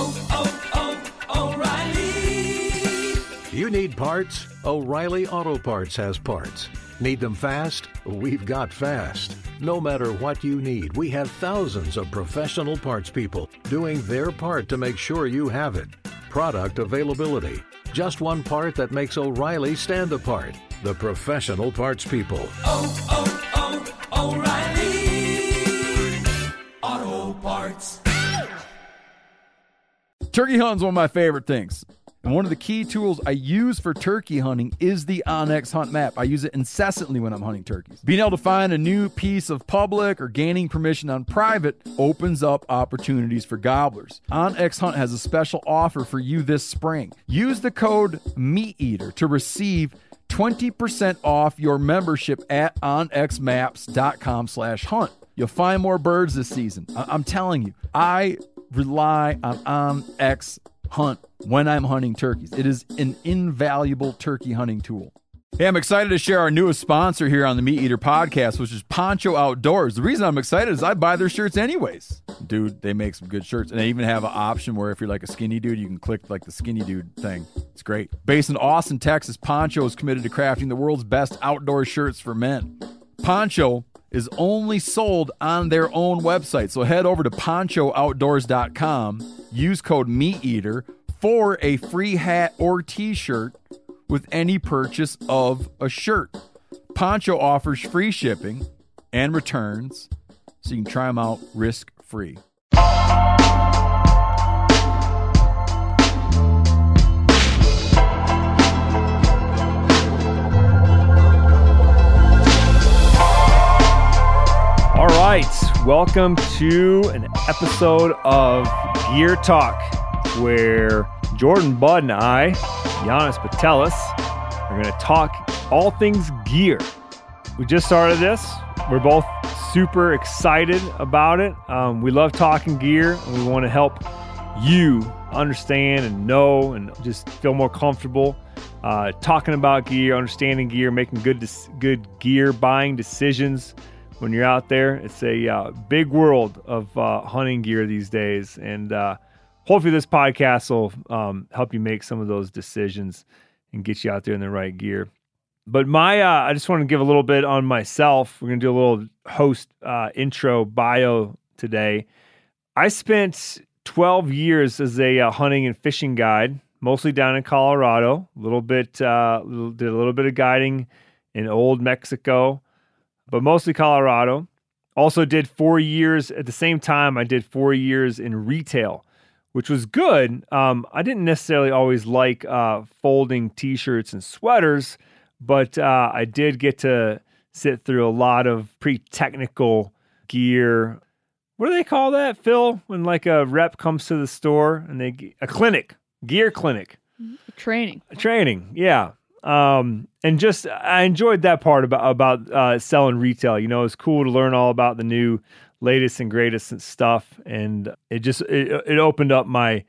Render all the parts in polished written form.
O'Reilly. You need parts? O'Reilly Auto Parts has parts. Need them fast? We've got fast. No matter what you need, we have thousands of professional parts people doing their part to make sure you have it. Product availability. Just one part that makes O'Reilly stand apart. The professional parts people. O'Reilly Auto Parts. Turkey hunting is one of my favorite things. And one of the key tools I use for turkey hunting is the onX Hunt Map. I use it incessantly when I'm hunting turkeys. Being able to find a new piece of public or gaining permission on private opens up opportunities for gobblers. onX Hunt has a special offer for you this spring. Use the code MeatEater to receive 20% off your membership at onxmaps.com/hunt. You'll find more birds this season. I'm telling you, I rely on onX Hunt when I'm hunting turkeys. It is an invaluable turkey hunting tool. Hey, I'm excited to share our newest sponsor here on the Meat Eater podcast, which is Poncho Outdoors. The reason I'm excited is I buy their shirts anyways. Dude, they make some good shirts. And they even have an option where if you're like a skinny dude, you can click like the skinny dude thing. It's great. Based in Austin, Texas, Poncho is committed to crafting the world's best outdoor shirts for men. Poncho is only sold on their own website. So head over to ponchooutdoors.com, use code MeatEater for a free hat or t-shirt with any purchase of a shirt. Poncho offers free shipping and returns, so you can try them out risk-free. All right, welcome to an episode of Gear Talk, where Jordan Budd and I, Giannis Patelis, are going to talk all things gear. We just started this. We're both super excited about it. We love talking gear, and we want to help you understand and know and just feel more comfortable talking about gear, understanding gear, making good gear buying decisions. When you're out there, it's a big world of hunting gear these days, and hopefully this podcast will help you make some of those decisions and get you out there in the right gear. But I just want to give a little bit on myself. We're going to do a little host intro bio today. I spent 12 years as a hunting and fishing guide, mostly down in Colorado. Did a little bit of guiding in old Mexico, but mostly Colorado. Also did 4 years at the same time. I did 4 years in retail, which was good. I didn't necessarily always like folding t-shirts and sweaters, but I did get to sit through a lot of pretty technical gear. What do they call that, Phil? When like a rep comes to the store and a clinic, gear clinic. Training, yeah. And just I enjoyed that part about selling retail. You know, it's cool to learn all about the new latest and greatest stuff, and it opened up my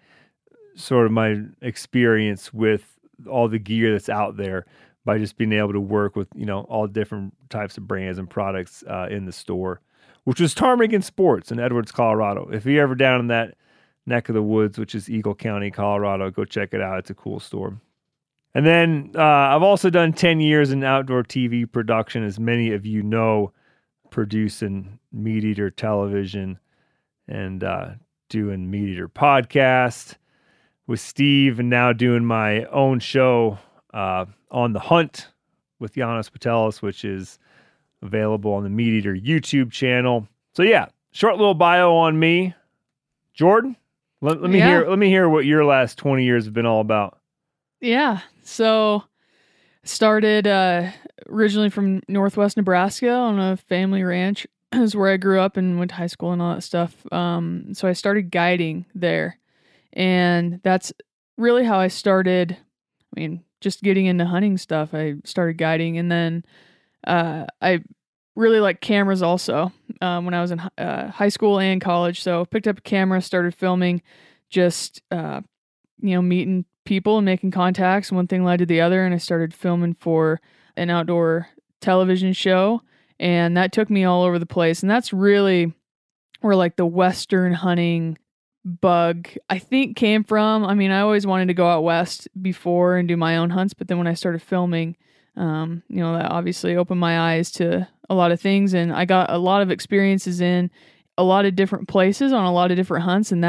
experience with all the gear that's out there by just being able to work with, you know, all different types of brands and products in the store, which was Ptarmigan Sports in Edwards, Colorado. If you're ever down in that neck of the woods, which is Eagle County, Colorado, go check it out. It's a cool store. And then I've also done 10 years in outdoor TV production, as many of you know, producing Meat Eater Television and doing Meat Eater Podcast with Steve, and now doing my own show On the Hunt with Giannis Patelis, which is available on the Meat Eater YouTube channel. So yeah, short little bio on me. Jordan, let me hear what your last 20 years have been all about. Yeah. So started originally from Northwest Nebraska on a family ranch. Is where I grew up and went to high school and all that stuff. So I started guiding there, and that's really how I started. I mean, just getting into hunting stuff. I started guiding, and then I really liked cameras also when I was in high school and college. So picked up a camera, started filming, just meeting people and making contacts. One thing led to the other, and I started filming for an outdoor television show, and that took me all over the place. And that's really where like the Western hunting bug, I think, came from, I mean, I always wanted to go out west before and do my own hunts, but then when I started filming, that obviously opened my eyes to a lot of things, and I got a lot of experiences in a lot of different places on a lot of different hunts, and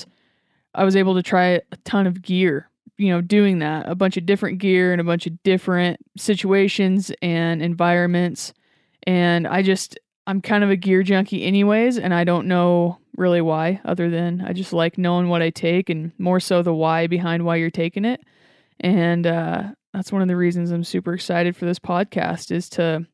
I was able to try a ton of gear, doing that, a bunch of different gear in a bunch of different situations and environments, and I'm kind of a gear junkie anyways, and I don't know really why, other than I just like knowing what I take, and more so the why behind why you're taking it. And that's one of the reasons I'm super excited for this podcast, is to,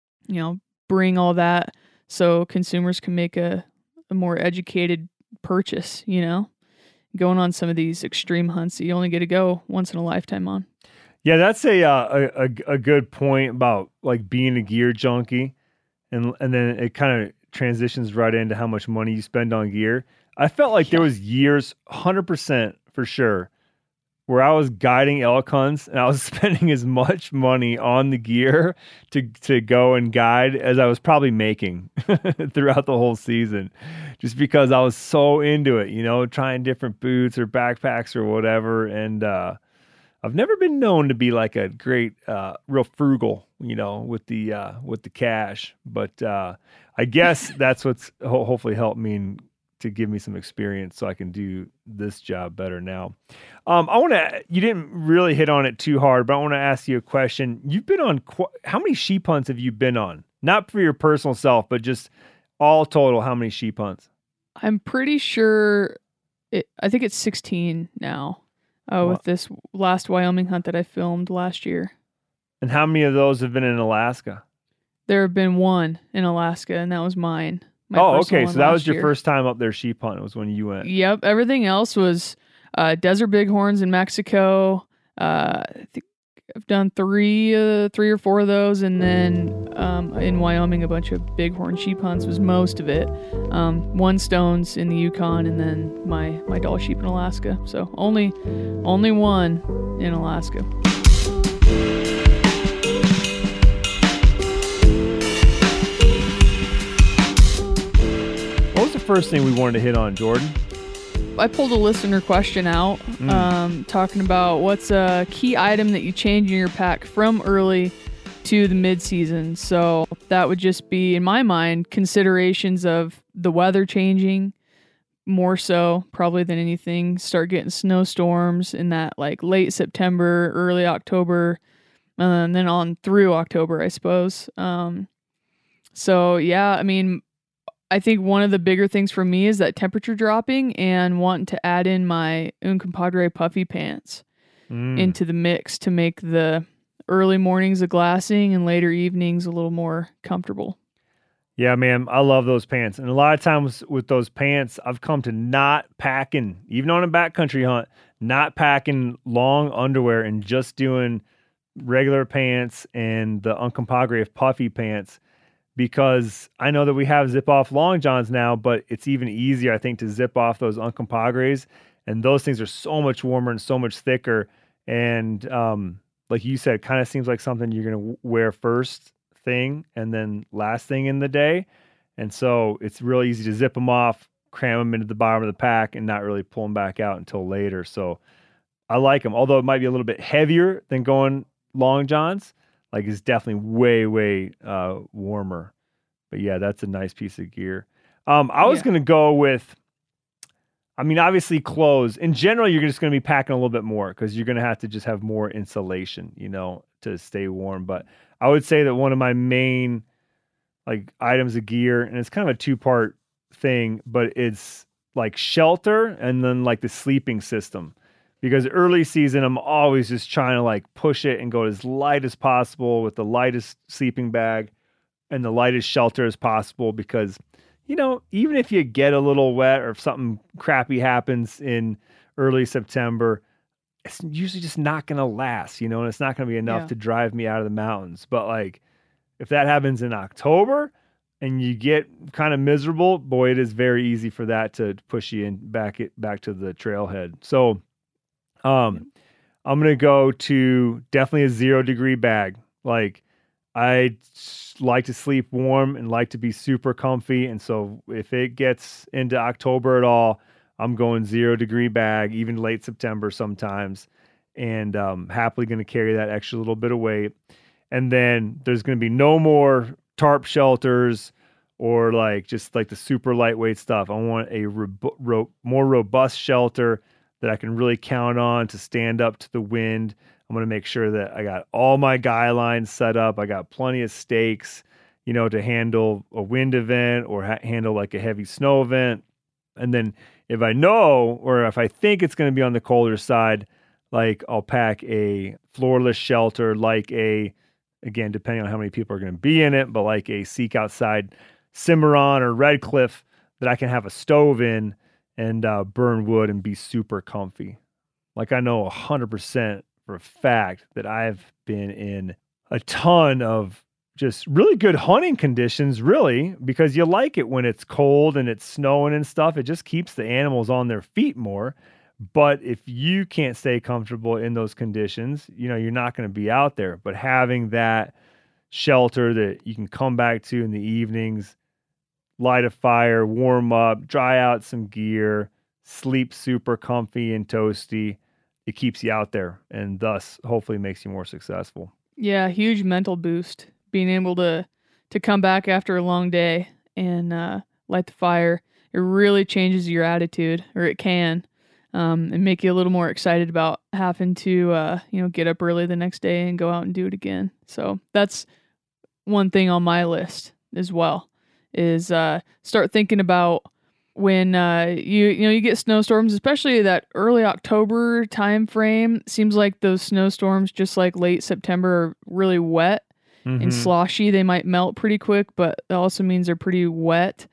bring all that so consumers can make a more educated purchase, going on some of these extreme hunts that you only get to go once in a lifetime on. Yeah, that's a good point about like being a gear junkie. And then it kind of transitions right into how much money you spend on gear. I felt like there was years, 100% for sure, where I was guiding elk hunts and I was spending as much money on the gear to go and guide as I was probably making throughout the whole season, just because I was so into it, trying different boots or backpacks or whatever. And I've never been known to be like a great, real frugal, with the cash. But I guess that's what's hopefully helped me to give me some experience so I can do this job better now. You didn't really hit on it too hard, but I want to ask you a question. You've been on, how many sheep hunts have you been on? Not for your personal self, but just all total, how many sheep hunts? I'm pretty sure, I think it's 16 now. With this last Wyoming hunt that I filmed last year. And how many of those have been in Alaska? There have been one in Alaska, and that was mine. Okay. So that was your first time up there sheep hunting, was when you went. Yep. Everything else was desert bighorns in Mexico. I think I've done three or four of those, and then in Wyoming, a bunch of bighorn sheep hunts was most of it. One stones in the Yukon, and then my Dall sheep in Alaska. So only one in Alaska. What was the first thing we wanted to hit on, Jordan? I pulled a listener question out, talking about what's a key item that you change in your pack from early to the mid-season. So that would just be, in my mind, considerations of the weather changing, more so probably than anything. Start getting snowstorms in that like late September, early October, and then on through October, I suppose. So yeah, I mean, I think one of the bigger things for me is that temperature dropping and wanting to add in my Unkompadre puffy pants into the mix to make the early mornings of glassing and later evenings a little more comfortable. Yeah, man, I love those pants. And a lot of times with those pants, I've come to not packing, even on a backcountry hunt, not packing long underwear and just doing regular pants and the Unkompadre puffy pants, because I know that we have zip off long johns now, but it's even easier, I think, to zip off those Unkompadres. And those things are so much warmer and so much thicker. And like you said, kind of seems like something you're going to wear first thing and then last thing in the day. And so it's really easy to zip them off, cram them into the bottom of the pack, and not really pull them back out until later. So I like them, although it might be a little bit heavier than going long johns. Like, it's definitely way, way warmer. But yeah, that's a nice piece of gear. I was going to go with, I mean, obviously clothes. In general, you're just going to be packing a little bit more because you're going to have to just have more insulation, to stay warm. But I would say that one of my main like items of gear, and it's kind of a two-part thing, but it's like shelter and then like the sleeping system. Because early season, I'm always just trying to like push it and go as light as possible with the lightest sleeping bag and the lightest shelter as possible. Because, even if you get a little wet or if something crappy happens in early September, it's usually just not going to last, and it's not going to be enough to drive me out of the mountains. But like, if that happens in October and you get kind of miserable, boy, it is very easy for that to push you back to the trailhead. So, I'm going to go to definitely a 0-degree bag. Like, I like to sleep warm and like to be super comfy. And so if it gets into October at all, I'm going 0 degree bag, even late September sometimes, and happily going to carry that extra little bit of weight. And then there's going to be no more tarp shelters or just the super lightweight stuff. I want a more robust shelter that I can really count on to stand up to the wind. I'm going to make sure that I got all my guy lines set up. I got plenty of stakes, to handle a wind event or handle a heavy snow event. And then if I know, or if I think it's going to be on the colder side, I'll pack a floorless shelter, again, depending on how many people are going to be in it, but a Seek Outside Cimarron or Red Cliff that I can have a stove in and burn wood and be super comfy. I know 100% for a fact that I've been in a ton of just really good hunting conditions, really, because you like it when it's cold and it's snowing and stuff. It just keeps the animals on their feet more. But if you can't stay comfortable in those conditions, you're not going to be out there. But having that shelter that you can come back to in the evenings, light a fire, warm up, dry out some gear, sleep super comfy and toasty, it keeps you out there and thus hopefully makes you more successful. Yeah, huge mental boost. Being able to come back after a long day and light the fire, it really changes your attitude, or it can, and make you a little more excited about having to get up early the next day and go out and do it again. So that's one thing on my list as well, is start thinking about when you get snowstorms, especially that early October time frame. Seems like those snowstorms, just like late September, are really wet and sloshy. They might melt pretty quick, but it also means they're pretty wet.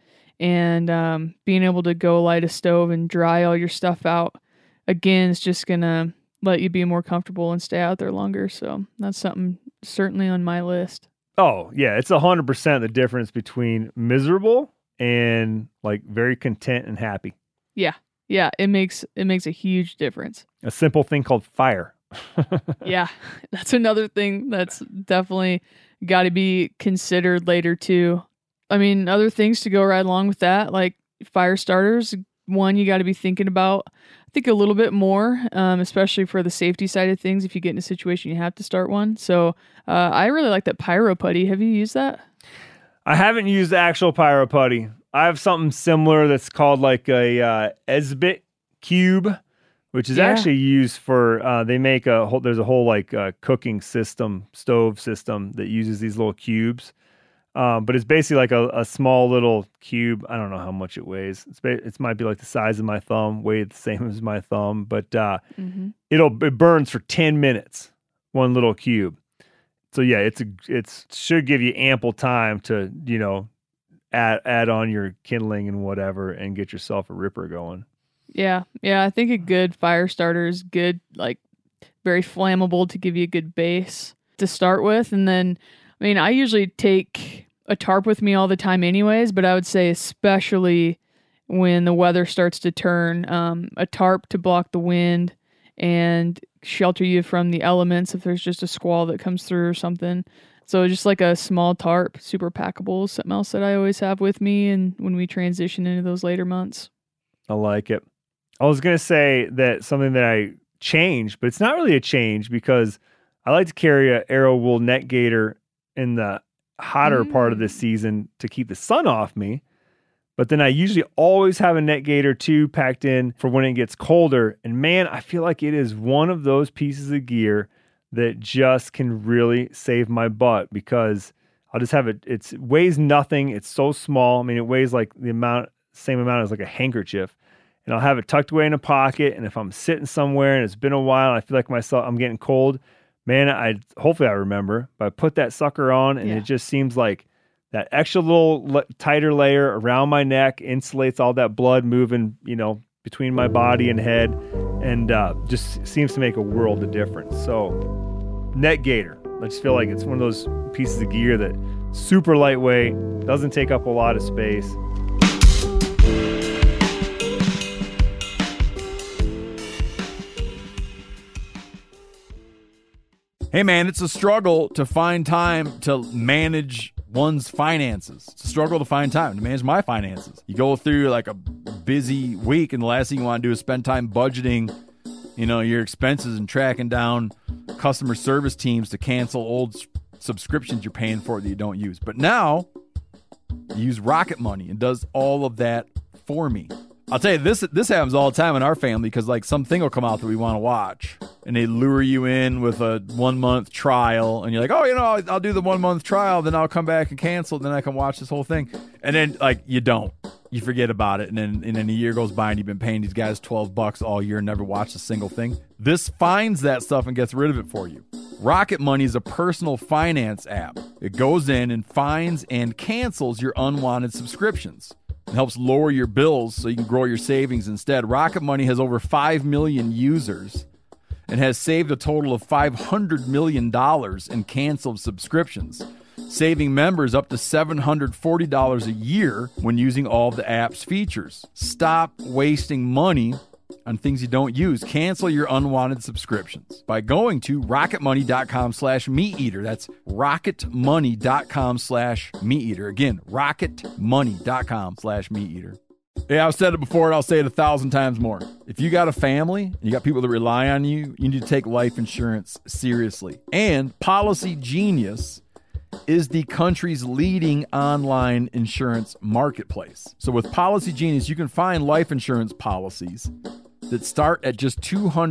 And being able to go light a stove and dry all your stuff out, again, is just going to let you be more comfortable and stay out there longer. So that's something certainly on my list. Oh, yeah. It's 100% the difference between miserable and very content and happy. Yeah. Yeah. It makes a huge difference. A simple thing called fire. Yeah. That's another thing that's definitely got to be considered later too. I mean, other things to go right along with that, like fire starters. One, you got to be thinking about, I think, a little bit more, especially for the safety side of things. If you get in a situation, you have to start one. So I really like that Pyro Putty. Have you used that? I haven't used the actual Pyro Putty. I have something similar that's called a Esbit Cube, which is actually used for, they make there's a whole cooking system, stove system that uses these little cubes. But it's basically a small little cube. I don't know how much it weighs. It might be the size of my thumb, weighed the same as my thumb, but it burns for 10 minutes, one little cube. So yeah, it should give you ample time to, add on your kindling and whatever and get yourself a ripper going. Yeah. Yeah. I think a good fire starter is good, very flammable to give you a good base to start with. And then, I mean, I usually take a tarp with me all the time anyways, but I would say especially when the weather starts to turn, a tarp to block the wind and shelter you from the elements if there's just a squall that comes through or something. So just a small tarp, super packable, is something else that I always have with me and when we transition into those later months. I like it. I was going to say that something that I changed, but it's not really a change because I like to carry an Arrow wool net gaiter in the hotter part of the season to keep the sun off me. But then I usually always have a net gaiter too packed in for when it gets colder. And man, I feel like it is one of those pieces of gear that just can really save my butt because I'll just have it. It weighs nothing. It's so small. I mean, it weighs same amount as a handkerchief. And I'll have it tucked away in a pocket. And if I'm sitting somewhere and it's been a while and I feel like I'm getting cold, man, hopefully I remember, but I put that sucker on and it just seems like that extra little tighter layer around my neck insulates all that blood moving, between my body and head, and just seems to make a world of difference. So net gaiter, I just feel like it's one of those pieces of gear that super lightweight, doesn't take up a lot of space. Hey man, it's a struggle to find time to manage one's finances. It's a struggle to find time to manage my finances. You go through like a busy week, and the last thing you want to do is spend time budgeting, your expenses and tracking down customer service teams to cancel old subscriptions you're paying for that you don't use. But now, you use Rocket Money and does all of that for me. I'll tell you, this happens all the time in our family because like something will come out that we want to watch, and they lure you in with a 1 month trial, and you're like, oh, I'll do the 1 month trial, then I'll come back and cancel, then I can watch this whole thing, and then like you don't, you forget about it, and then a year goes by and you've been paying these guys $12 all year and never watched a single thing. This finds that stuff and gets rid of it for you. Rocket Money is a personal finance app. It goes in and finds and cancels your unwanted subscriptions. It helps lower your bills so you can grow your savings instead. Rocket Money has over 5 million users and has saved a total of $500 million in canceled subscriptions, saving members up to $740 a year when using all of the app's features. Stop wasting money on things you don't use. Cancel your unwanted subscriptions by going to rocketmoney.com/meateater. That's rocketmoney.com/meateater. Again, rocketmoney.com/meateater. Yeah, I've said it before and I'll say it 1,000 times more. If you got a family and you got people that rely on you, you need to take life insurance seriously. And Policy Genius is the country's leading online insurance marketplace. So with Policy Genius, you can find life insurance policies that start at just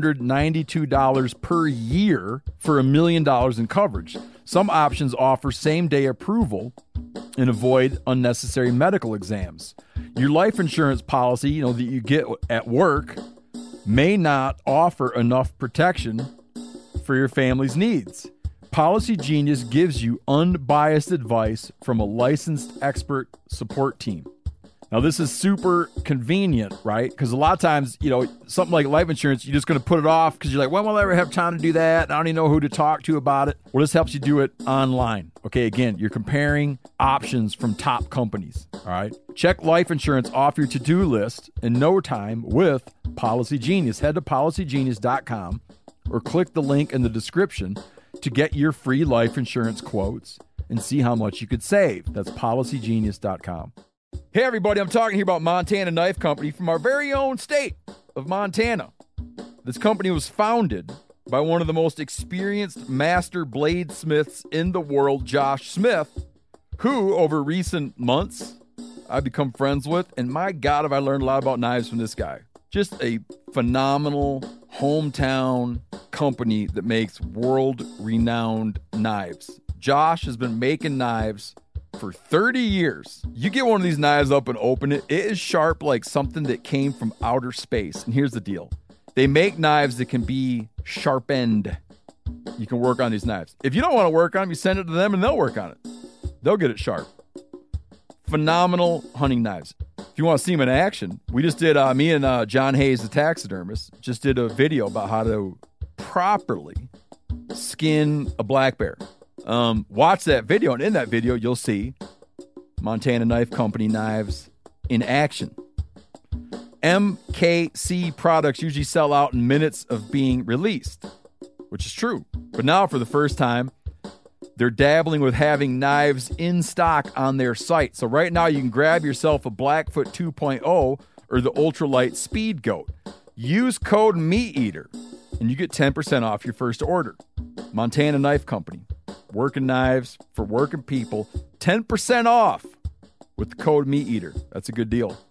$292 per year for $1 million in coverage. Some options offer same-day approval and avoid unnecessary medical exams. Your life insurance policy, that you get at work may not offer enough protection for your family's needs. Policy Genius gives you unbiased advice from a licensed expert support team. Now, this is super convenient, right? Because a lot of times, something like life insurance, you're just going to put it off because you're like, when will I ever have time to do that? I don't even know who to talk to about it. Well, this helps you do it online. Okay, again, you're comparing options from top companies, all right? Check life insurance off your to-do list in no time with Policy Genius. Head to policygenius.com or click the link in the description to get your free life insurance quotes and see how much you could save. That's policygenius.com. Hey, everybody, I'm talking here about Montana Knife Company from our very own state of Montana. This company was founded by one of the most experienced master bladesmiths in the world, Josh Smith, who, over recent months, I've become friends with, and my God, have I learned a lot about knives from this guy. Just a phenomenal hometown company that makes world-renowned knives. Josh has been making knives for 30 years. You get one of these knives up and open it, it is sharp like something that came from outer space. And here's the deal. They make knives that can be sharpened. You can work on these knives. If you don't want to work on them, you send it to them and they'll work on it. They'll get it sharp. Phenomenal hunting knives. If you want to see them in action, we just did, me and John Hayes, the taxidermist, just did a video about how to properly skin a black bear. Watch that video, and in that video, you'll see Montana Knife Company knives in action. MKC products usually sell out in minutes of being released, which is true. But now, for the first time, they're dabbling with having knives in stock on their site. So right now, you can grab yourself a Blackfoot 2.0 or the Ultralight Speed Goat. Use code MeatEater, and you get 10% off your first order. Montana Knife Company. Working knives for working people. 10% off with the code MeatEater. That's a good deal.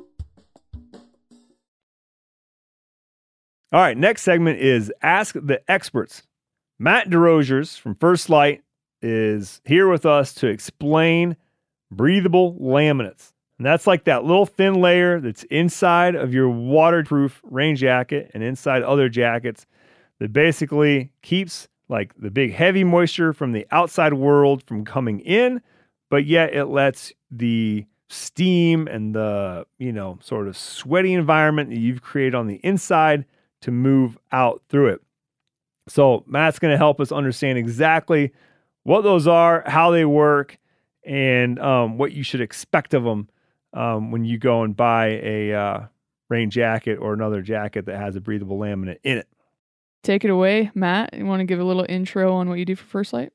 All right, next segment is Ask the Experts. Matt DeRosiers from First Light is here with us to explain breathable laminates. And that's like that little thin layer that's inside of your waterproof rain jacket and inside other jackets that basically keeps like the big heavy moisture from the outside world from coming in, but yet it lets the steam and the, sort of sweaty environment that you've created on the inside to move out through it. So Matt's going to help us understand exactly what those are, how they work, and what you should expect of them when you go and buy a rain jacket or another jacket that has a breathable laminate in it. Take it away, Matt. You want to give a little intro on what you do for First Light?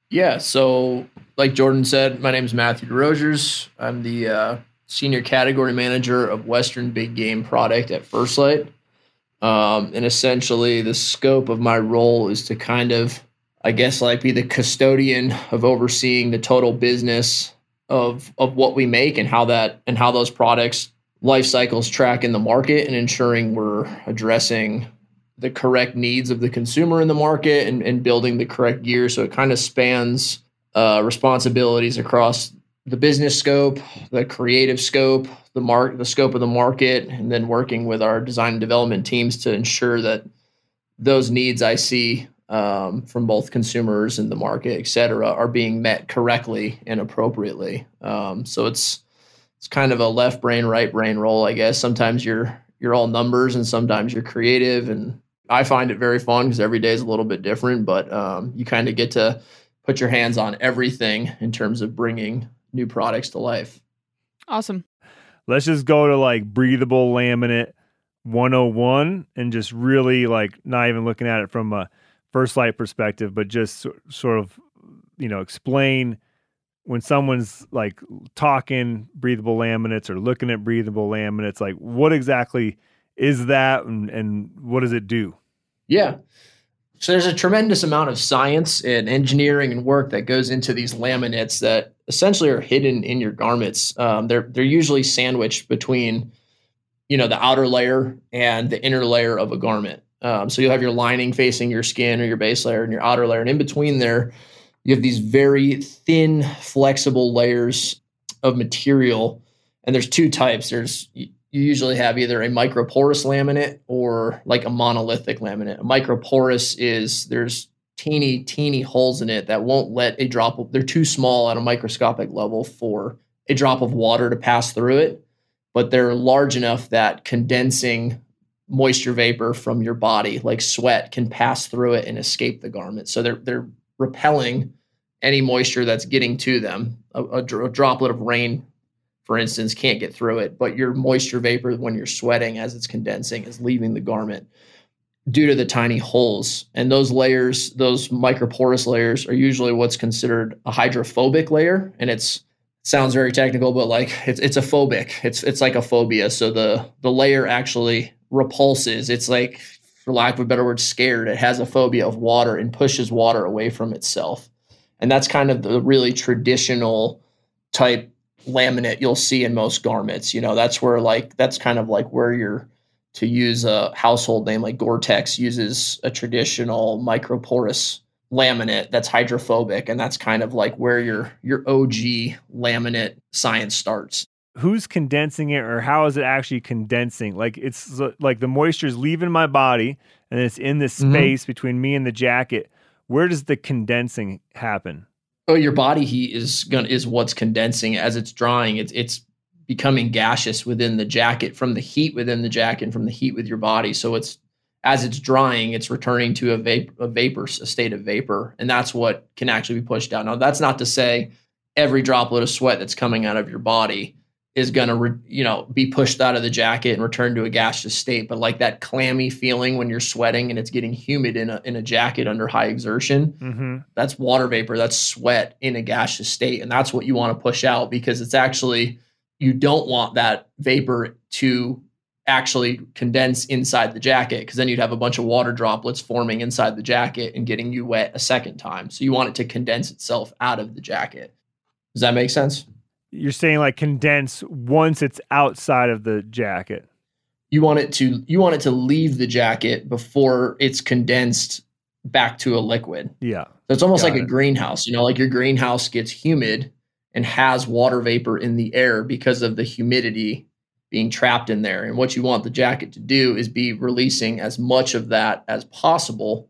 Yeah. So like Jordan said, my name is Matthew DeRogers. I'm the senior category manager of Western Big Game product at First Light. And essentially the scope of my role is to kind of, I guess, like be the custodian of overseeing the total business of what we make and how those products life cycles track in the market, and ensuring we're addressing the correct needs of the consumer in the market and building the correct gear. So it kind of spans responsibilities across the business scope, the creative scope, the scope of the market, and then working with our design and development teams to ensure that those needs I see from both consumers and the market, et cetera, are being met correctly and appropriately. So it's kind of a left brain, right brain role, I guess. Sometimes you're all numbers and sometimes you're creative, and I find it very fun because every day is a little bit different, but you kind of get to put your hands on everything in terms of bringing new products to life. Awesome. Let's just go to like breathable laminate 101 and just really like not even looking at it from a First Light perspective, but just sort of, explain when someone's like talking breathable laminates or looking at breathable laminates, like what exactly is that and what does it do? Yeah. So there's a tremendous amount of science and engineering and work that goes into these laminates that essentially are hidden in your garments. They're usually sandwiched between, the outer layer and the inner layer of a garment. So you'll have your lining facing your skin or your base layer and your outer layer. And in between there, you have these very thin, flexible layers of material. And there's two types. You usually have either a microporous laminate or like a monolithic laminate. A microporous is there's teeny holes in it that won't let a drop of, they're too small at a microscopic level for a drop of water to pass through it, but they're large enough that condensing moisture vapor from your body, like sweat, can pass through it and escape the garment. So they're repelling any moisture that's getting to them. A droplet of rain, for instance, can't get through it, but your moisture vapor when you're sweating as it's condensing is leaving the garment due to the tiny holes. And those layers, those microporous layers, are usually what's considered a hydrophobic layer. And sounds very technical, but like it's a phobic. It's like a phobia. So the layer actually repulses. It's like, for lack of a better word, scared. It has a phobia of water and pushes water away from itself. And that's kind of the really traditional type laminate you'll see in most garments. That's kind of like where to use a household name like Gore-Tex uses a traditional microporous laminate that's hydrophobic. And that's kind of like where your OG laminate science starts. Who's condensing it, or how is it actually condensing? Like it's like the moisture is leaving my body and it's in this space between me and the jacket. Where does the condensing happen? Oh, your body heat is what's condensing as it's drying. It's becoming gaseous within the jacket from the heat within the jacket and from the heat with your body. So as it's drying, it's returning to a state of vapor, and that's what can actually be pushed out. Now, that's not to say every droplet of sweat that's coming out of your body is going to, be pushed out of the jacket and return to a gaseous state. But like that clammy feeling when you're sweating and it's getting humid in a jacket under high exertion, that's water vapor, that's sweat in a gaseous state. And that's what you want to push out, because it's actually, you don't want that vapor to actually condense inside the jacket, because then you'd have a bunch of water droplets forming inside the jacket and getting you wet a second time. So you want it to condense itself out of the jacket. Does that make sense? You're saying like condense once it's outside of the jacket. You want it to leave the jacket before it's condensed back to a liquid. Yeah. So it's almost like a greenhouse. Like your greenhouse gets humid and has water vapor in the air because of the humidity being trapped in there. And what you want the jacket to do is be releasing as much of that as possible.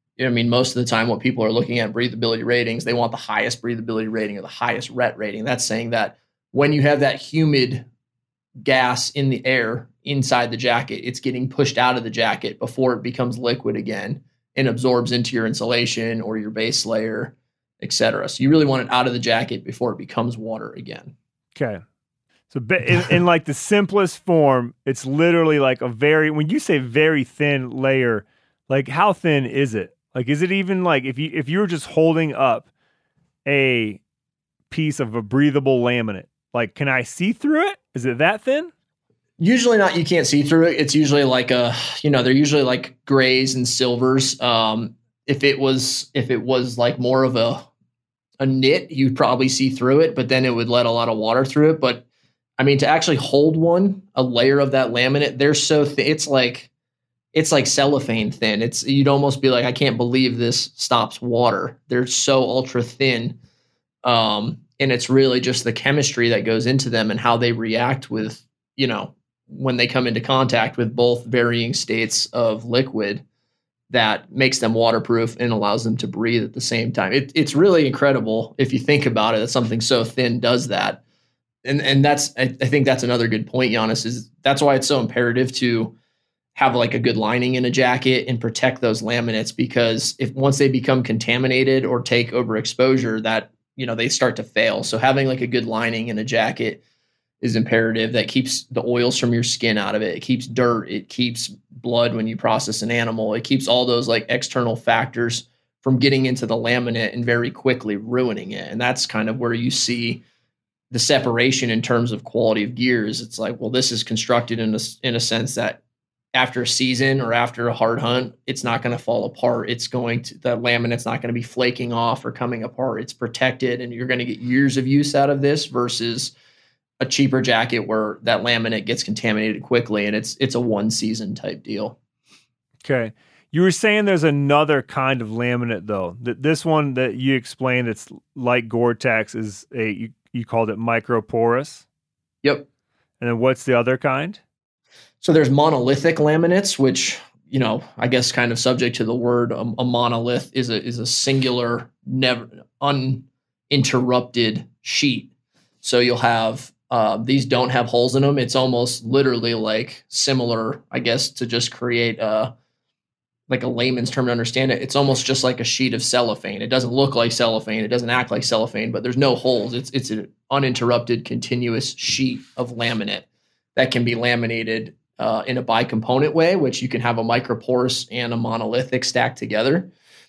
Most of the time what people are looking at breathability ratings, they want the highest breathability rating or the highest RET rating. That's saying that when you have that humid gas in the air inside the jacket, it's getting pushed out of the jacket before it becomes liquid again and absorbs into your insulation or your base layer, etc. So you really want it out of the jacket before it becomes water again. Okay. So in like the simplest form, it's literally like when you say very thin layer, like how thin is it? Like, is it even like if you were just holding up a piece of a breathable laminate? Like, can I see through it? Is it that thin? Usually not. You can't see through it. It's usually like they're usually like grays and silvers. If it was like more of a knit, you'd probably see through it, but then it would let a lot of water through it. But I mean, to actually hold a layer of that laminate, they're so thin. It's like cellophane thin. You'd almost be like, I can't believe this stops water. They're so ultra thin. And it's really just the chemistry that goes into them and how they react with, when they come into contact with both varying states of liquid that makes them waterproof and allows them to breathe at the same time. It's really incredible if you think about it, that something so thin does that. And I think that's another good point, Giannis, is that's why it's so imperative to have like a good lining in a jacket and protect those laminates, because once they become contaminated or take overexposure, that, they start to fail. So having like a good lining in a jacket is imperative. That keeps the oils from your skin out of it. It keeps dirt. It keeps blood when you process an animal. It keeps all those like external factors from getting into the laminate and very quickly ruining it. And that's kind of where you see the separation in terms of quality of gears. It's like, well, this is constructed in a sense that after a season or after a hard hunt, it's not going to fall apart. The laminate's not going to be flaking off or coming apart. It's protected, and you're going to get years of use out of this versus a cheaper jacket where that laminate gets contaminated quickly and it's a one season type deal. Okay. You were saying there's another kind of laminate though. This one that you explained, it's like Gore-Tex, is you called it microporous. Yep. And then what's the other kind? So there's monolithic laminates, which, I guess kind of subject to the word, a monolith is a singular, never uninterrupted sheet. So you'll have, these don't have holes in them. It's almost literally like similar, I guess, to just create like a layman's term to understand it. It's almost just like a sheet of cellophane. It doesn't look like cellophane. It doesn't act like cellophane, but there's no holes. It's an uninterrupted, continuous sheet of laminate that can be laminated in a bicomponent way, which you can have a microporous and a monolithic stacked together.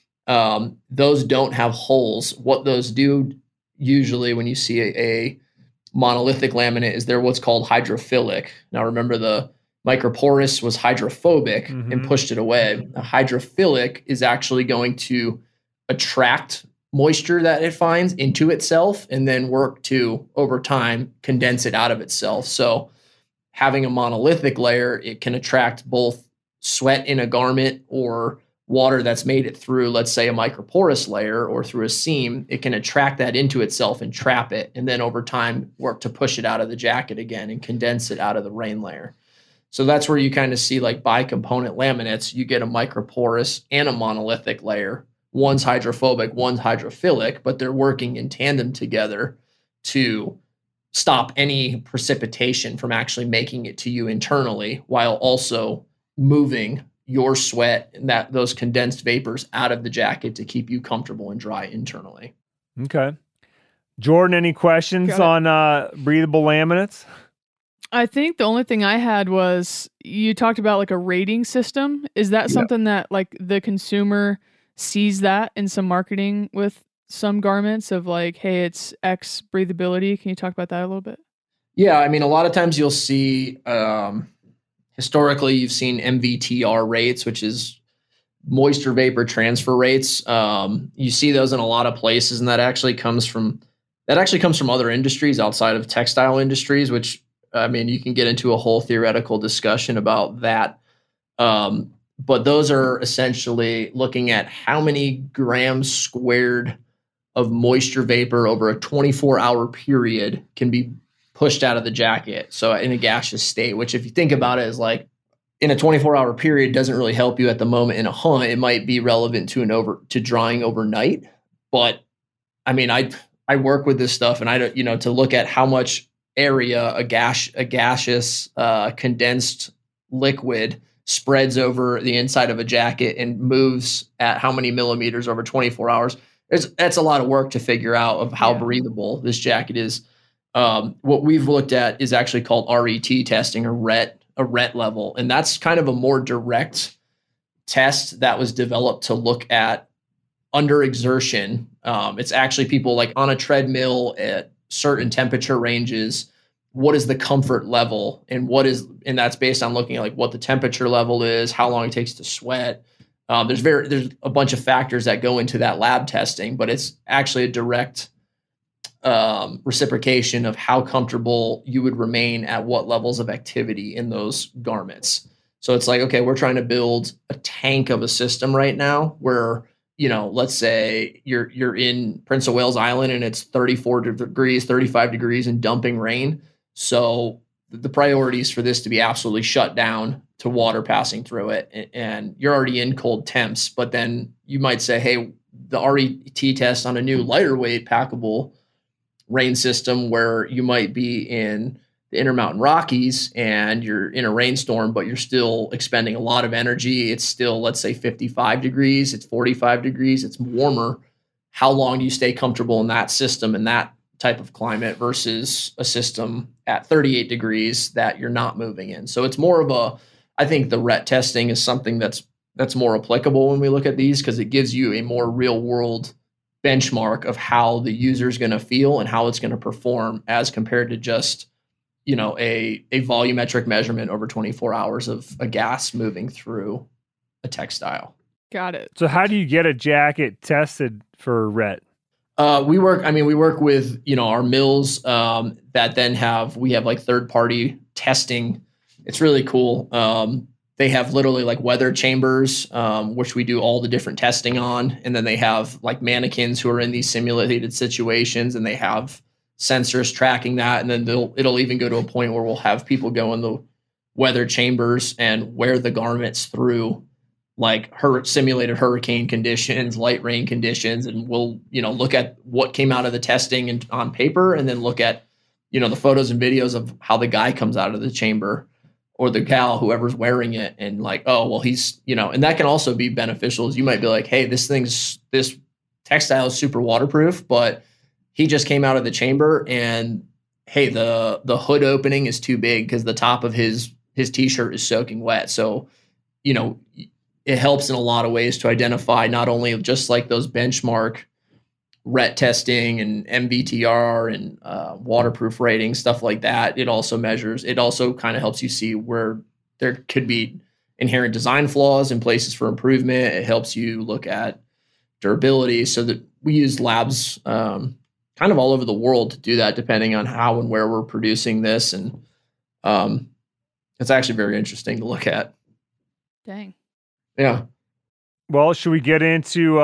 Those don't have holes. What those do usually when you see a monolithic laminate is they're what's called hydrophilic. Now remember, the microporous was hydrophobic and pushed it away. A hydrophilic is actually going to attract moisture that it finds into itself and then work to, over time, condense it out of itself. So having a monolithic layer, it can attract both sweat in a garment or water that's made it through, let's say, a microporous layer or through a seam. It can attract that into itself and trap it, and then over time work to push it out of the jacket again and condense it out of the rain layer. So that's where you kind of see like bicomponent laminates. You get a microporous and a monolithic layer. One's hydrophobic, one's hydrophilic, but they're working in tandem together to stop any precipitation from actually making it to you internally, while also moving your sweat and those condensed vapors out of the jacket to keep you comfortable and dry internally. Okay. Jordan, any questions on breathable laminates? I think the only thing I had was, you talked about like a rating system. Is that something that like the consumer sees that in some marketing with some garments of like, hey, it's X breathability? Can you talk about that a little bit? Yeah. I mean, a lot of times you'll see, historically, you've seen MVTR rates, which is moisture vapor transfer rates. You see those in a lot of places, and that actually comes from other industries outside of textile industries, which, I mean, you can get into a whole theoretical discussion about that. But those are essentially looking at how many grams squared of moisture vapor over a 24-hour period can be pushed out of the jacket. So in a gaseous state, which if you think about it, is like in a 24-hour period doesn't really help you at the moment in a hunt. It might be relevant to drying overnight. But I mean, I work with this stuff, and I don't, to look at how much area a gaseous condensed liquid spreads over the inside of a jacket and moves at how many millimeters over 24 hours. That's a lot of work to figure out of how breathable this jacket is. What we've looked at is actually called RET testing, or a RET level. And that's kind of a more direct test that was developed to look at under exertion. It's actually people like on a treadmill at certain temperature ranges. What is the comfort level, and that's based on looking at like what the temperature level is, how long it takes to sweat. There's a bunch of factors that go into that lab testing, but it's actually a direct reciprocation of how comfortable you would remain at what levels of activity in those garments. So it's like, okay, we're trying to build a tank of a system right now where, let's say you're in Prince of Wales Island and it's 34 degrees, 35 degrees and dumping rain. So the priority is for this to be absolutely shut down to water passing through it. And you're already in cold temps, but then you might say, hey, the RET test on a new lighter weight packable rain system where you might be in the Intermountain Rockies and you're in a rainstorm, but you're still expending a lot of energy. It's still, let's say 55 degrees, it's 45 degrees, it's warmer. How long do you stay comfortable in that system and that type of climate versus a system at 38 degrees that you're not moving in? So it's more of I think the RET testing is something that's more applicable when we look at these, because it gives you a more real world benchmark of how the user is going to feel and how it's going to perform as compared to just, a volumetric measurement over 24 hours of a gas moving through a textile. Got it. So how do you get a jacket tested for RET? We work with, our mills that then we have like third party testing. It's really cool. They have literally like weather chambers, which we do all the different testing on. And then they have like mannequins who are in these simulated situations, and they have sensors tracking that. And then it'll even go to a point where we'll have people go in the weather chambers and wear the garments through like simulated hurricane conditions, light rain conditions. And we'll, look at what came out of the testing and on paper, and then look at, the photos and videos of how the guy comes out of the chamber or the gal, whoever's wearing it. And like, oh, well, he's, and that can also be beneficial, as you might be like, hey, this textile is super waterproof, but he just came out of the chamber and hey, the hood opening is too big because the top of his t-shirt is soaking wet. So, it helps in a lot of ways to identify not only just like those benchmark RET testing and MVTR and waterproof rating, stuff like that. It also kind of helps you see where there could be inherent design flaws and places for improvement. It helps you look at durability, so that we use labs kind of all over the world to do that, depending on how and where we're producing this. And it's actually very interesting to look at. Dang. Yeah. Well, should we get into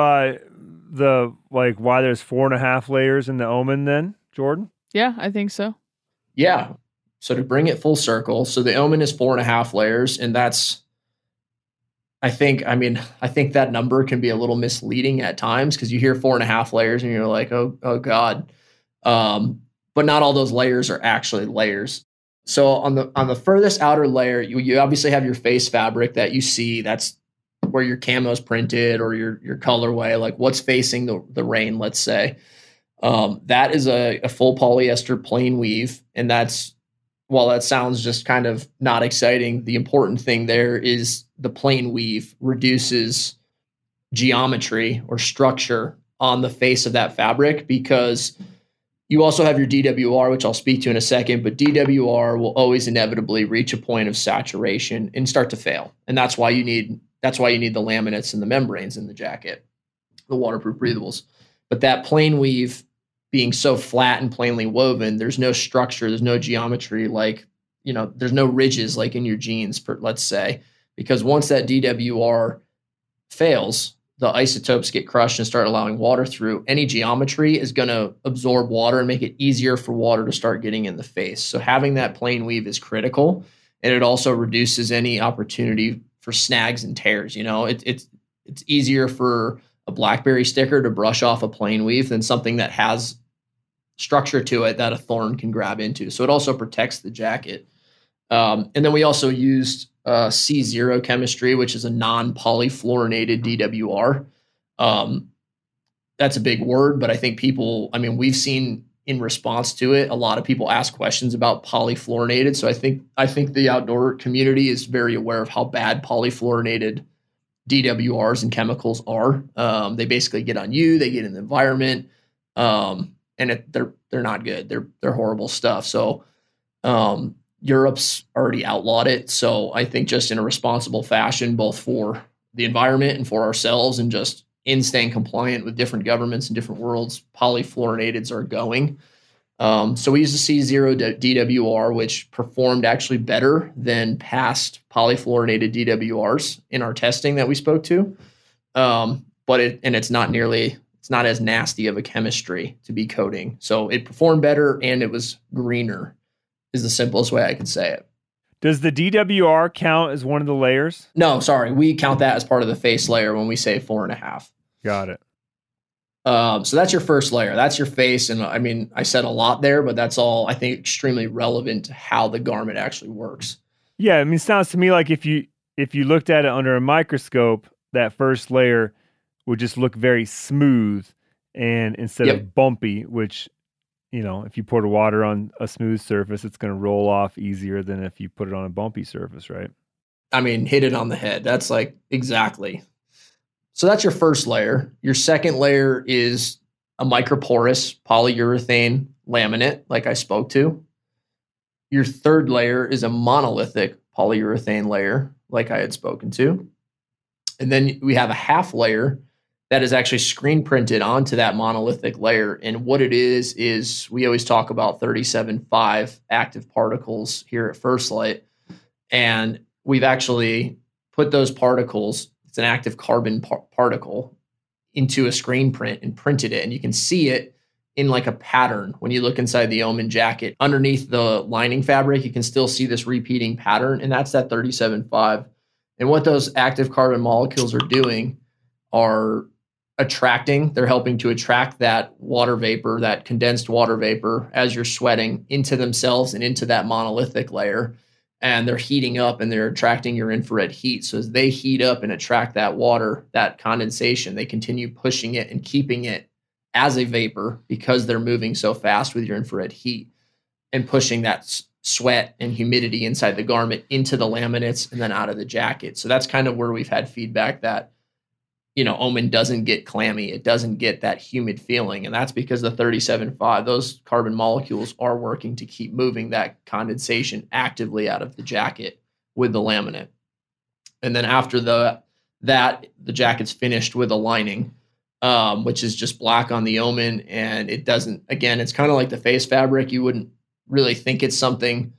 why there's 4.5 layers in the Omen then, Jordan? Yeah, I think so. Yeah. So to bring it full circle, so the Omen is 4.5 layers, and that's, I think that number can be a little misleading at times, because you hear 4.5 layers and you're like, oh God. But not all those layers are actually layers. So on the furthest outer layer, you obviously have your face fabric that you see. That's where your camo's printed, or your colorway, like what's facing the rain, let's say. That is a full polyester plain weave. And while that sounds just kind of not exciting, the important thing there is the plain weave reduces geometry or structure on the face of that fabric, because you also have your DWR, which I'll speak to in a second, but DWR will always inevitably reach a point of saturation and start to fail. And that's why you need the laminates and the membranes in the jacket, the waterproof breathables. But that plain weave being so flat and plainly woven, there's no structure, there's no geometry, like, there's no ridges like in your jeans, let's say, because once that DWR fails, the isotopes get crushed and start allowing water through. Any geometry is going to absorb water and make it easier for water to start getting in the face. So having that plain weave is critical, and it also reduces any opportunity for snags and tears. It's easier for a BlackBerry sticker to brush off a plain weave than something that has structure to it that a thorn can grab into. So it also protects the jacket. And then we also used C0 chemistry, which is a non-polyfluorinated DWR. That's a big word, but I think we've seen in response to it, a lot of people ask questions about polyfluorinated. So I think the outdoor community is very aware of how bad polyfluorinated DWRs and chemicals are. They basically get on you, they get in the environment, and they're not good. They're horrible stuff. So Europe's already outlawed it. So I think just in a responsible fashion, both for the environment and for ourselves, and just in staying compliant with different governments and different worlds, polyfluorinateds are going. So we use the C0 DWR, which performed actually better than past polyfluorinated DWRs in our testing that we spoke to. But it's not as nasty of a chemistry to be coating. So it performed better and it was greener is the simplest way I can say it. Does the DWR count as one of the layers? No, sorry. We count that as part of the face layer when we say 4.5. Got it. So that's your first layer. That's your face. And I mean, I said a lot there, but that's all I think extremely relevant to how the garment actually works. Yeah. I mean, it sounds to me like if you looked at it under a microscope, that first layer would just look very smooth and instead of bumpy, which, if you pour the water on a smooth surface, it's going to roll off easier than if you put it on a bumpy surface, right? I mean, hit it on the head. That's like exactly. So that's your first layer. Your second layer is a microporous polyurethane laminate, like I spoke to. Your third layer is a monolithic polyurethane layer, like I had spoken to. And then we have a half layer that is actually screen printed onto that monolithic layer. And what it is we always talk about 37.5 active particles here at First Light. And we've actually put those particles, it's an active carbon particle, into a screen print and printed it. And you can see it in like a pattern. When you look inside the Omen jacket, underneath the lining fabric, you can still see this repeating pattern. And that's that 37.5. And what those active carbon molecules are doing are they're helping to attract that water vapor, that condensed water vapor as you're sweating into themselves and into that monolithic layer. And they're heating up and they're attracting your infrared heat. So as they heat up and attract that water, that condensation, they continue pushing it and keeping it as a vapor because they're moving so fast with your infrared heat and pushing that sweat and humidity inside the garment into the laminates and then out of the jacket. So that's kind of where we've had feedback that, Omen doesn't get clammy. It doesn't get that humid feeling. And that's because the 37.5, those carbon molecules are working to keep moving that condensation actively out of the jacket with the laminate. And then after the jacket's finished with a lining, which is just black on the Omen. And it doesn't, again, it's kind of like the face fabric. You wouldn't really think it's something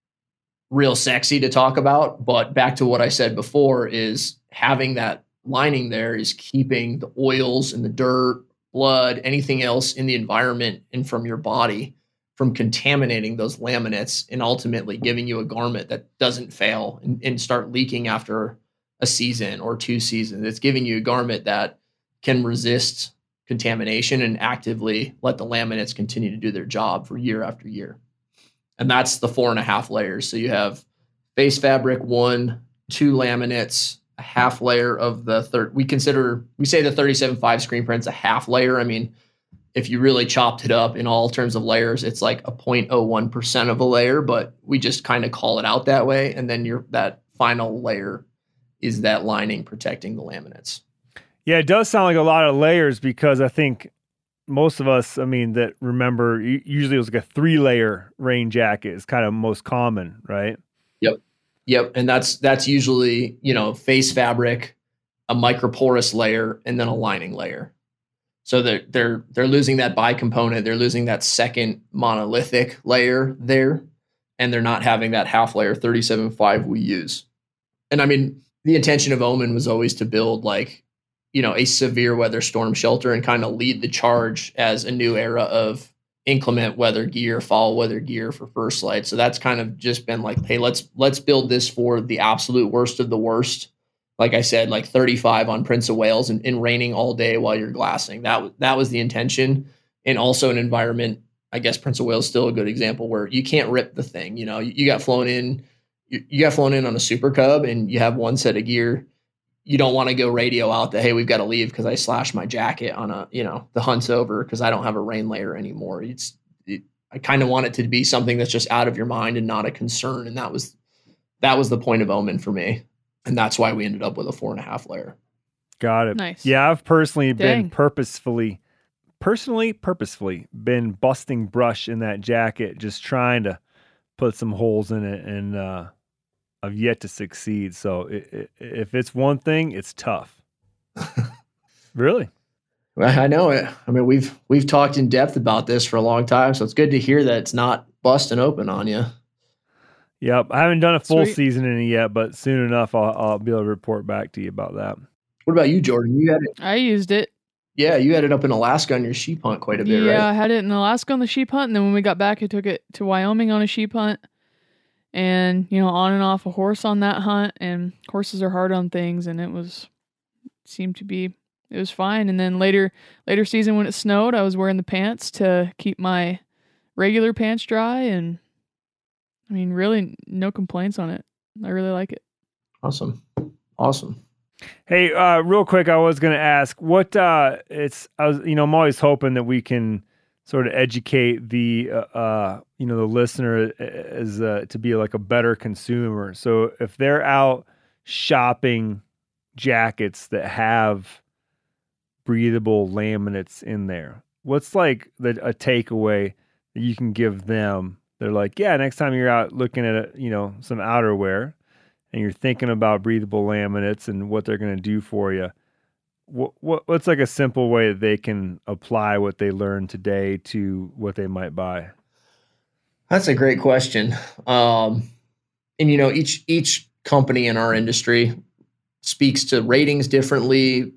real sexy to talk about. But back to what I said before is having that lining there is keeping the oils and the dirt, blood, anything else in the environment and from your body from contaminating those laminates and ultimately giving you a garment that doesn't fail and start leaking after a season or 2 seasons. It's giving you a garment that can resist contamination and actively let the laminates continue to do their job for year after year. And that's the 4.5 layers. So you have face fabric 1, 2 laminates, a half layer of the third. We say the 37.5 screen print's a half layer. I mean, if you really chopped it up in all terms of layers, it's like a 0.01% of a layer, but we just kind of call it out that way. And then that final layer is that lining protecting the laminates. Yeah, it does sound like a lot of layers because I think most of us, that remember, usually it was like a 3-layer rain jacket is kind of most common, right? Yep. And that's usually, face fabric, a microporous layer, and then a lining layer. So they're losing that bicomponent. They're losing that second monolithic layer there, and they're not having that half layer 37.5 we use. And the intention of Omen was always to build a severe weather storm shelter and kind of lead the charge as a new era of inclement weather gear, fall weather gear for First Light. So that's kind of just been like, hey, let's build this for the absolute worst of the worst. Like I said, like 35 on Prince of Wales and raining all day while you're glassing. That was the intention. And also an environment, I guess Prince of Wales is still a good example where you can't rip the thing. You got flown in on a Super Cub and you have one set of gear. You don't want to go radio out that, hey, we've got to leave because I slashed my jacket on the hunt's over because I don't have a rain layer anymore. I kind of want it to be something that's just out of your mind and not a concern. And that was the point of Omen for me. And that's why we ended up with a 4.5 layer. Got it. Nice. Yeah, I've personally been Dang. purposefully been busting brush in that jacket, just trying to put some holes in it, and I've yet to succeed. So if it's one thing, it's tough. Really? Well, I know it. I mean, we've talked in depth about this for a long time, so it's good to hear that it's not busting open on you. Yep. I haven't done a full Sweet. season in it yet, but soon enough, I'll be able to report back to you about that. What about you, Jordan? You had it. I used it. Yeah, you had it up in Alaska on your sheep hunt quite a bit, Yeah, right? I had it in Alaska on the sheep hunt, and then when we got back, I took it to Wyoming on a sheep hunt, and on and off a horse on that hunt. And horses are hard on things, and it was fine. And then later season when it snowed, I was wearing the pants to keep my regular pants dry, and I mean, really no complaints on it. I really like it. Awesome. Hey, real quick, I was going to ask I'm always hoping that we can sort of educate the listener as to be like a better consumer. So if they're out shopping jackets that have breathable laminates in there, what's like a takeaway that you can give them? They're like, yeah, next time you're out looking at some outerwear, and you're thinking about breathable laminates and what they're going to do for you, what's like a simple way that they can apply what they learned today to what they might buy? That's a great question. And each company in our industry speaks to ratings differently,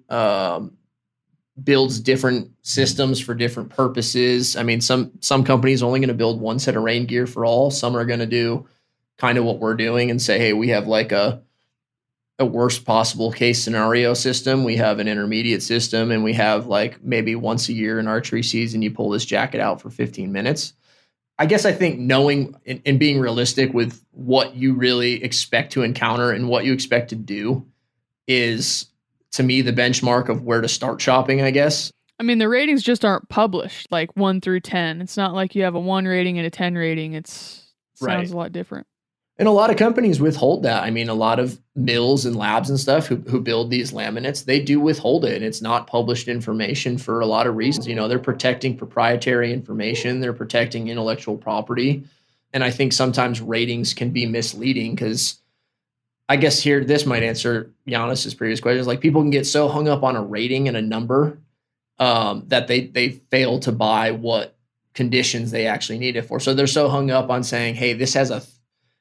builds different systems for different purposes. I mean, some companies are only going to build one set of rain gear for all. Some are going to do kind of what we're doing and say, hey, we have like a worst possible case scenario system. We have an intermediate system, and we have like maybe once a year in archery season, you pull this jacket out for 15 minutes. I guess I think knowing and being realistic with what you really expect to encounter and what you expect to do is, to me, the benchmark of where to start shopping, I guess. I mean, the ratings just aren't published like 1 through 10. It's not like you have a 1 rating and a 10 rating. It sounds Right. a lot different. And a lot of companies withhold that. I mean, a lot of mills and labs and stuff who build these laminates, they do withhold it. And it's not published information for a lot of reasons. They're protecting proprietary information. They're protecting intellectual property. And I think sometimes ratings can be misleading because I guess this might answer Giannis's previous questions. Like, people can get so hung up on a rating and a number that they fail to buy what conditions they actually need it for. So they're so hung up on saying, hey, this has a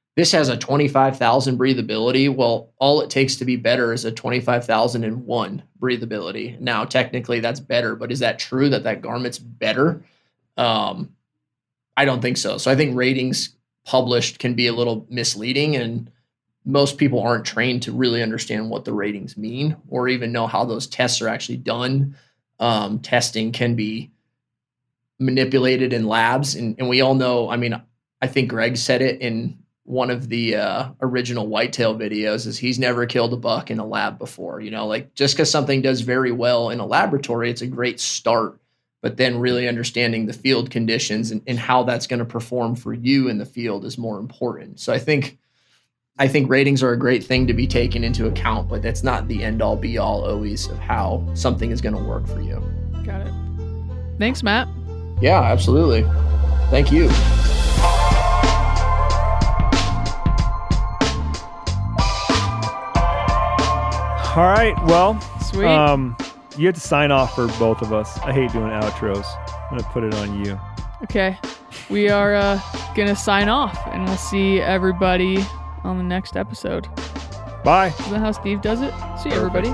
25,000 breathability. Well, all it takes to be better is a 25,001 breathability. Now, technically that's better, but is that true that garment's better? I don't think so. So I think ratings published can be a little misleading, and most people aren't trained to really understand what the ratings mean or even know how those tests are actually done. Testing can be manipulated in labs. And we all know, I mean, I think Greg said it in one of the original whitetail videos, is he's never killed a buck in a lab before. Like, just because something does very well in a laboratory, it's a great start. But then really understanding the field conditions and how that's going to perform for you in the field is more important. So I think ratings are a great thing to be taken into account, but that's not the end all be all always of how something is going to work for you. Got it. Thanks, Matt. Yeah, absolutely. Thank you. All right. Well, Sweet. you have to sign off for both of us. I hate doing outros. I'm going to put it on you. Okay. We are going to sign off, and we'll see everybody on the next episode. Bye. Is that how Steve does it? See you, everybody.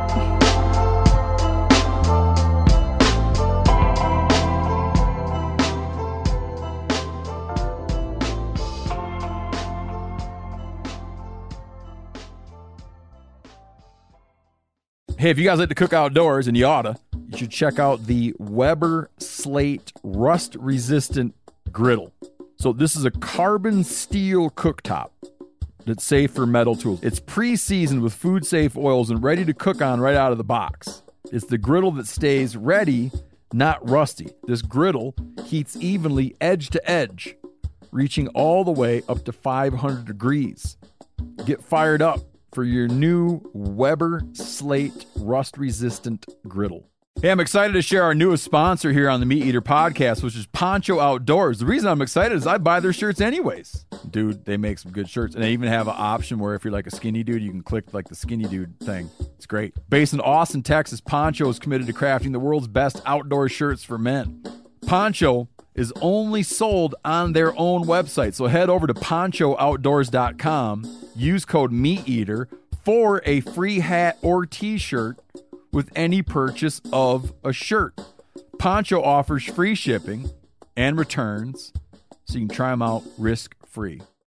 Hey, if you guys like to cook outdoors, and you oughta, you should check out the Weber Slate rust-resistant griddle. So this is a carbon steel cooktop that's safe for metal tools. It's pre-seasoned with food-safe oils and ready to cook on right out of the box. It's the griddle that stays ready, not rusty. This griddle heats evenly edge to edge, reaching all the way up to 500 degrees. Get fired up for your new Weber Slate rust-resistant griddle. Hey, I'm excited to share our newest sponsor here on the Meat Eater podcast, which is Poncho Outdoors. The reason I'm excited is I buy their shirts anyways. Dude, they make some good shirts. And they even have an option where if you're like a skinny dude, you can click like the skinny dude thing. It's great. Based in Austin, Texas, Poncho is committed to crafting the world's best outdoor shirts for men. Poncho is only sold on their own website. So head over to ponchooutdoors.com, use code MeatEater for a free hat or t-shirt with any purchase of a shirt. Poncho offers free shipping and returns, so you can try them out risk-free.